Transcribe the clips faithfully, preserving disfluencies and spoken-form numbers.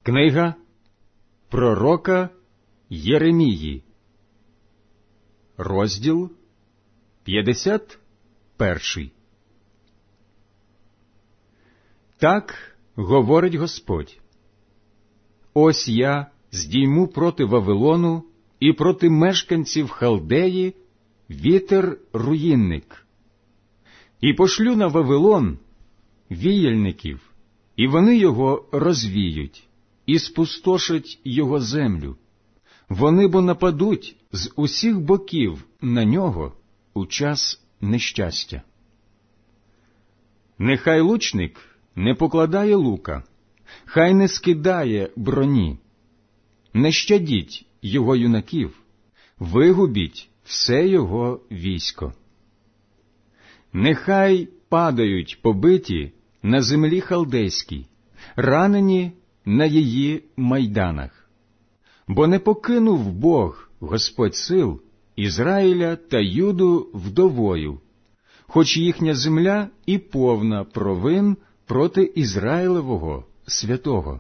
Книга пророка Єремії, розділ п'ятдесят перший. Так говорить Господь: ось я здійму проти Вавилону і проти мешканців Халдеї вітер-руїнник, і пошлю на Вавилон віяльників, і вони його розвіють, і спустошать його землю. Вони бо нападуть з усіх боків на нього у час нещастя. Нехай лучник не покладає лука, хай не скидає броні. Не щадіть його юнаків, вигубіть все його військо. Нехай падають побиті на землі халдейській, ранені на її майданах. Бо не покинув Бог, Господь сил, Ізраїля та Юду вдовою, хоч їхня земля і повна провин проти Ізраїлевого святого.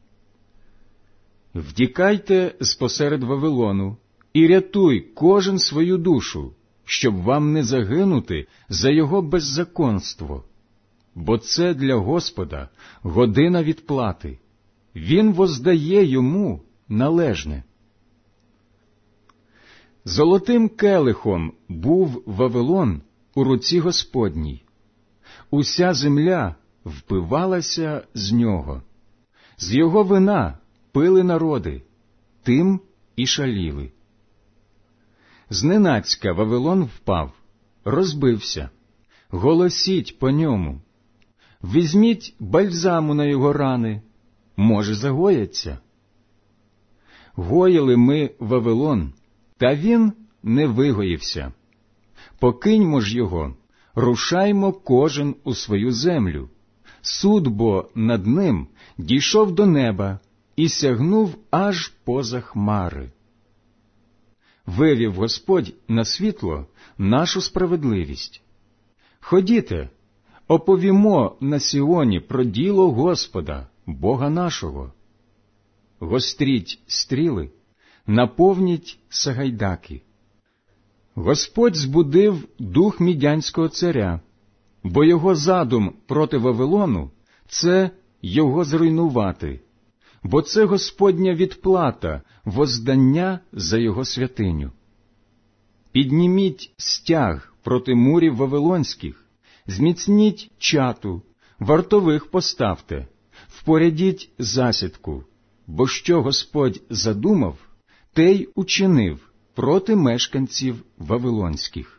Втікайте спосеред Вавилону і рятуй кожен свою душу, щоб вам не загинути за його беззаконство. Бо це для Господа година відплати. Він воздає йому належне. Золотим келихом був Вавилон у руці Господній. Уся земля впивалася з нього. З його вина пили народи, тим і шаліли. Зненацька Вавилон впав, розбився. Голосіть по ньому. Візьміть бальзаму на його рани, може, загояться. Гоїли ми Вавилон, та він не вигоївся. Покиньмо ж його, рушаймо кожен у свою землю. Суд бо над ним дійшов до неба і сягнув аж поза хмари. Вивів Господь на світло нашу справедливість. Ходіте, оповімо на Сіоні про діло Господа, Бога нашого. Гостріть стріли, наповніть сагайдаки. Господь збудив дух мідянського царя, бо його задум проти Вавилону – це його зруйнувати, бо це Господня відплата, воздання за його святиню. Підніміть стяг проти мурів вавилонських, зміцніть чату, вартових поставте, впорядіть засідку, бо що Господь задумав, те й учинив проти мешканців вавилонських.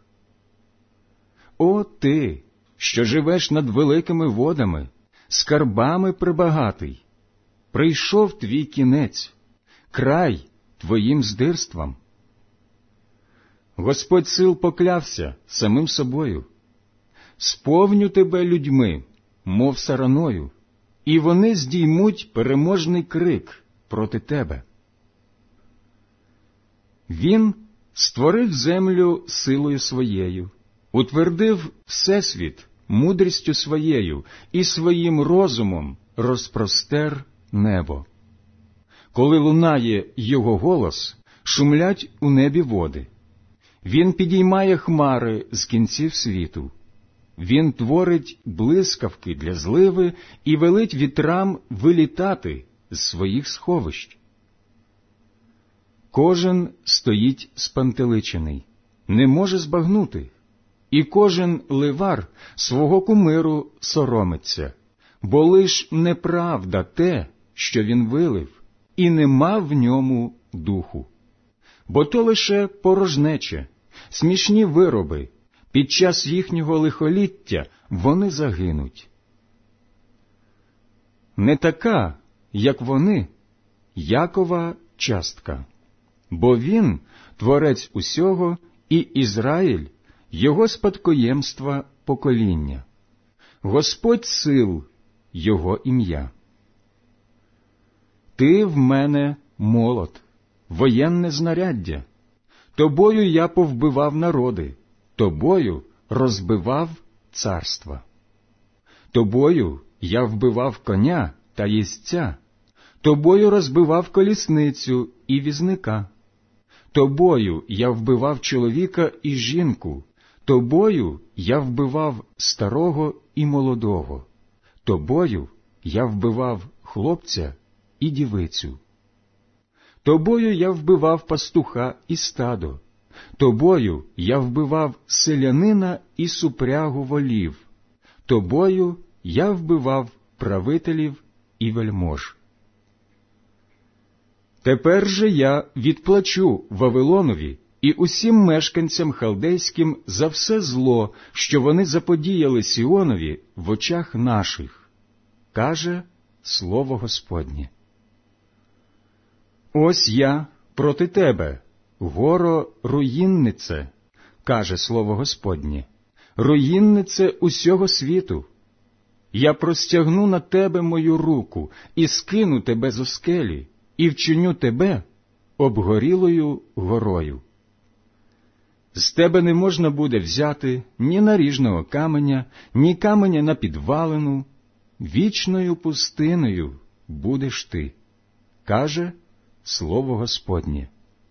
О ти, що живеш над великими водами, скарбами прибагатий, прийшов твій кінець, край твоїм здирствам. Господь сил поклявся самим собою: сповню тебе людьми, мов сараною, і вони здіймуть переможний крик проти тебе. Він створив землю силою своєю, утвердив всесвіт мудрістю своєю і своїм розумом розпростер небо. Коли лунає його голос, шумлять у небі води. Він підіймає хмари з кінців світу. Він творить блискавки для зливи і велить вітрам вилітати з своїх сховищ. Кожен стоїть спантеличений, не може збагнути, і кожен ливар свого кумиру соромиться, бо лиш неправда те, що він вилив, і нема в ньому духу. Бо то лише порожнече, смішні вироби, під час їхнього лихоліття вони загинуть. Не така, як вони, Якова частка, бо він – творець усього, і Ізраїль – його спадкоємства покоління. Господь сил – його ім'я. Ти в мене молот, воєнне знаряддя. Тобою я повбивав народи, тобою розбивав царства. Тобою я вбивав коня та їздця, тобою розбивав колісницю і візника. Тобою я вбивав чоловіка і жінку, тобою я вбивав старого і молодого, тобою я вбивав хлопця і дівицю. Тобою я вбивав пастуха і стадо, тобою я вбивав селянина і супрягу волів, тобою я вбивав правителів і вельмож. Тепер же я відплачу Вавилонові і усім мешканцям халдейським за все зло, що вони заподіяли Сіонові в очах наших, каже слово Господнє. Ось я проти тебе, горо руїннице, каже слово Господнє, руїннице усього світу. Я простягну на тебе мою руку і скину тебе зо скелі, і вчиню тебе обгорілою горою. З тебе не можна буде взяти ні наріжного каменя, ні каменя на підвалину, вічною пустиною будеш ти, каже слово Господнє.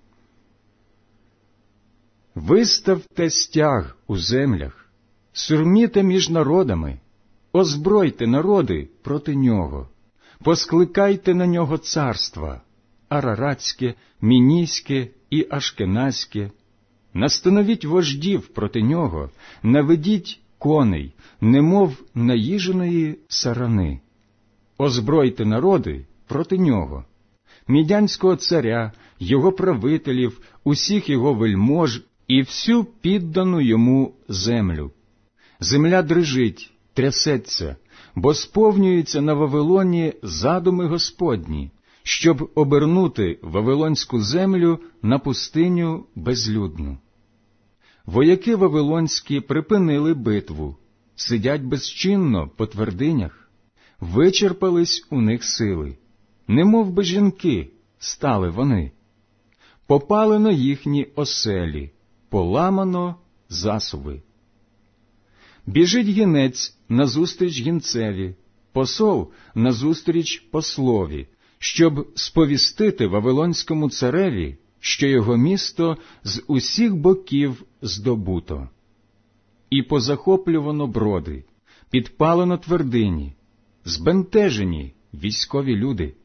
Виставте стяг у землях, сурміте між народами, озбройте народи проти нього, поскликайте на нього царства араратське, мінійське і ашкеназьке, настановіть вождів проти нього, наведіть коней, немов наїженої сарани. Озбройте народи проти нього, мідянського царя, його правителів, усіх його вельмож і всю піддану йому землю. Земля дрижить, трясеться, бо сповнюються на Вавилоні задуми Господні, щоб обернути Вавилонську землю на пустиню безлюдну. Вояки вавилонські припинили битву, сидять безчинно по твердинях, вичерпались у них сили, немов би жінки стали вони. Попалено їхні оселі, поламано засуви. Біжить гінець назустріч гінцеві, посол назустріч послові, щоб сповістити Вавилонському цареві, що його місто з усіх боків здобуто. І позахоплювано броди, підпалено твердині, збентежені військові люди.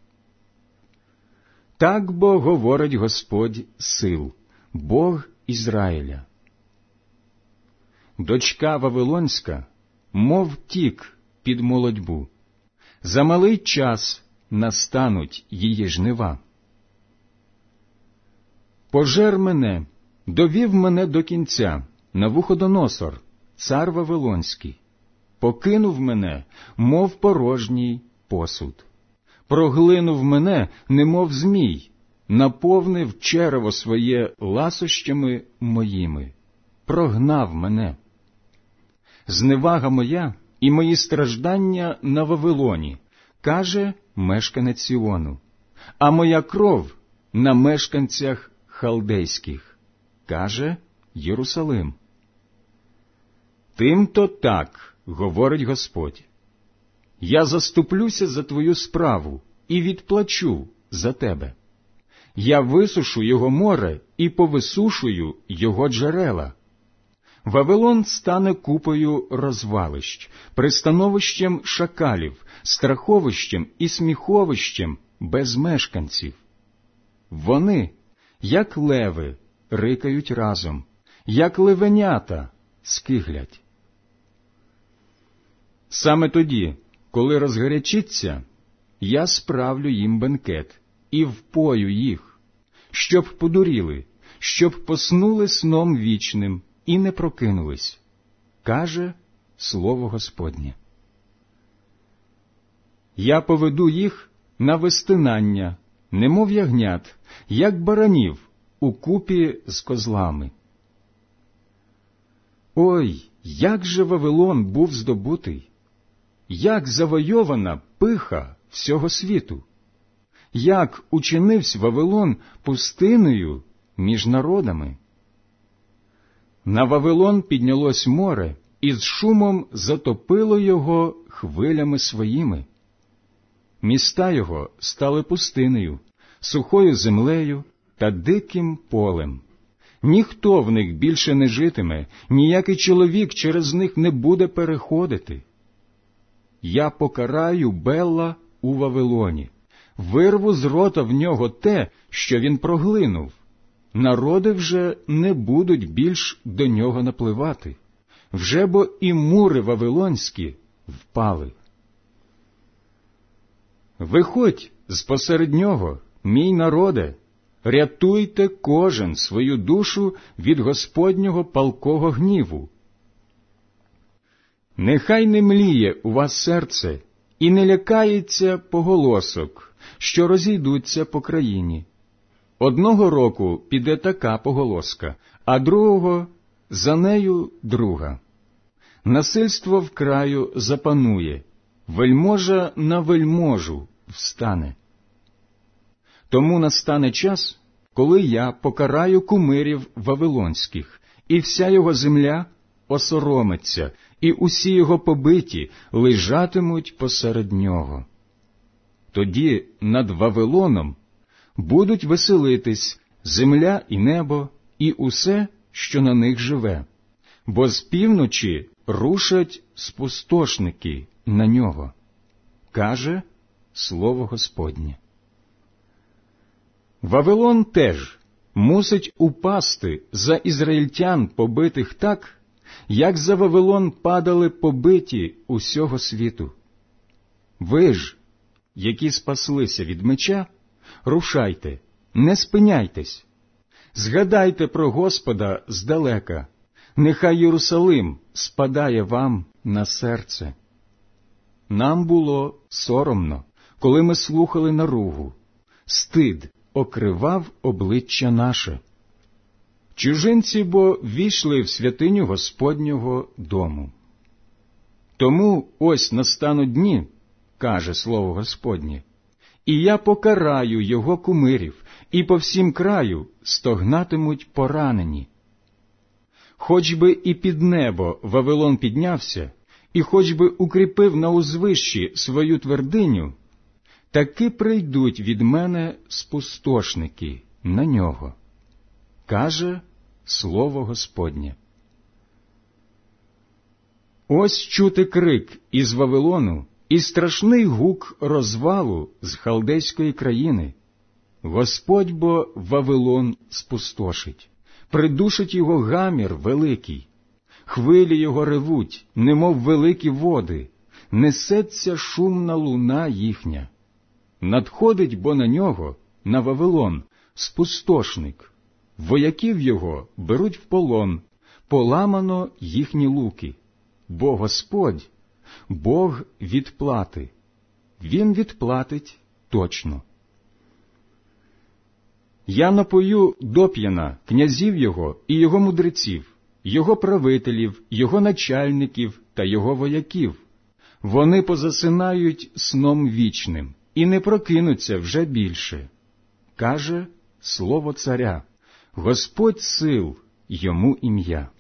Так бо говорить Господь сил, Бог Ізраїля. Дочка Вавилонська, мов тік під молодьбу, за малий час настануть її жнива. Пожер мене, довів мене до кінця, Навуходоносор, цар Вавилонський, покинув мене, мов порожній посуд, проглинув мене, немов змій, наповнив черево своє ласощами моїми, прогнав мене. Зневага моя і мої страждання на Вавилоні, каже мешканець Сіону, а моя кров на мешканцях халдейських, каже Єрусалим. Тим-то так, говорить Господь, я заступлюся за твою справу і відплачу за тебе. Я висушу його море і повисушую його джерела. Вавилон стане купою розвалищ, пристановищем шакалів, страховищем і сміховищем без мешканців. Вони, як леви, рикають разом, як левенята скиглять. Саме тоді, коли розгарячиться, я справлю їм бенкет і впою їх, щоб подуріли, щоб поснули сном вічним і не прокинулись, каже слово Господнє. Я поведу їх на вистинання, немов ягнят, як баранів укупі з козлами. Ой, як же Вавилон був здобутий! Як завойована пиха всього світу! Як учинився Вавилон пустиною між народами! На Вавилон піднялось море, і з шумом затопило його хвилями своїми. міста його стали пустинею, сухою землею та диким полем. Ніхто в них більше не житиме, ніякий чоловік через них не буде переходити. Я покараю Белла у Вавилоні, вирву з рота в нього те, що він проглинув. Народи вже не будуть більш до нього напливати, вже бо і мури вавилонські впали. Виходь з-посеред нього, мій народе, рятуйте кожен свою душу від Господнього палкого гніву. Нехай не мліє у вас серце і не лякається поголосок, що розійдуться по країні. Одного року піде така поголоска, а другого за нею друга. Насильство в краю запанує, вельможа на вельможу встане. Тому настане час, коли я покараю кумирів вавилонських, і вся його земля осоромиться, і усі його побиті лежатимуть посеред нього. Тоді над Вавилоном будуть веселитись земля і небо, і усе, що на них живе, бо з півночі рушать спустошники на нього, каже слово Господнє. Вавилон теж мусить упасти за ізраїльтян побитих так, як за Вавилон падали побиті усього світу. Ви ж, які спаслися від меча, рушайте, не спиняйтесь. Згадайте про Господа здалека, нехай Єрусалим спадає вам на серце. Нам було соромно, коли ми слухали наругу, стид окривав обличчя наше. Чужинці бо ввійшли в святиню Господнього дому. Тому ось настануть дні, каже слово Господнє, і я покараю його кумирів, і по всім краю стогнатимуть поранені. Хоч би і під небо Вавилон піднявся, і хоч би укріпив на узвищі свою твердиню, таки прийдуть від мене спустошники на нього, каже слово Господнє. Ось чути крик із Вавилону і страшний гук розвалу з халдейської країни. Господь бо Вавилон спустошить, придушить його гамір великий. Хвилі його ревуть, немов великі води, несеться шумна луна їхня. Надходить бо на нього, на Вавилон, спустошник. Вояків його беруть в полон, поламано їхні луки. Бо Господь – Бог відплати. Він відплатить точно. Я напою доп'яна князів його і його мудреців, його правителів, його начальників та його вояків. Вони позасинають сном вічним і не прокинуться вже більше. Каже слово царя, Господь сил, йому ім'я.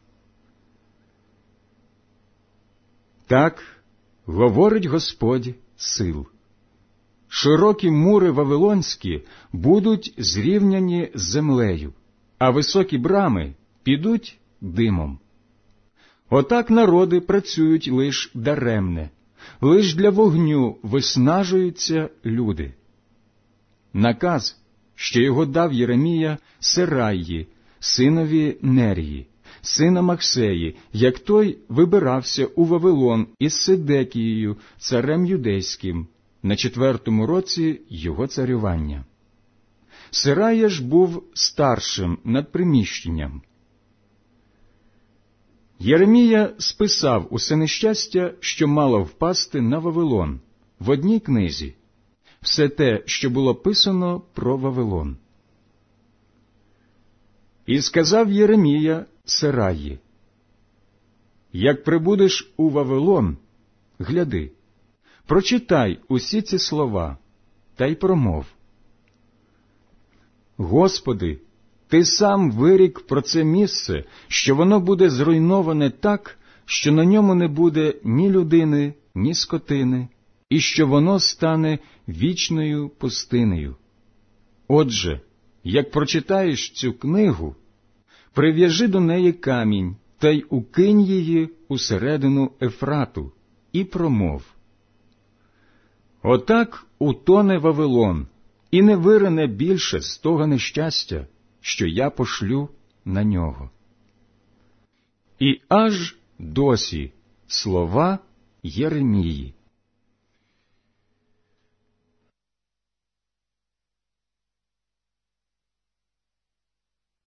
Так говорить Господь сил. Широкі мури вавилонські будуть зрівняні з землею, а високі брами підуть димом. Отак народи працюють лиш даремне, лиш для вогню виснажуються люди. Наказ, що його дав Єремія Серайї, синові Нерії, сина Махсеї, як той вибирався у Вавилон із Сидекією, царем юдейським, на четвертому році його царювання. Серая ж був старшим над приміщенням. Єремія списав усе нещастя, що мало впасти на Вавилон, в одній книзі, все те, що було писано про Вавилон. І сказав Єремія Сераї: «Як прибудеш у Вавилон, гляди, прочитай усі ці слова, та й промов. Господи, Ти сам вирік про це місце, що воно буде зруйноване так, що на ньому не буде ні людини, ні скотини, і що воно стане вічною пустинею. Отже, як прочитаєш цю книгу, прив'яжи до неї камінь та й укинь її усередину Ефрату і промов: отак утоне Вавилон, і не вирине більше з того нещастя, що я пошлю на нього. І аж досі слова Єремії.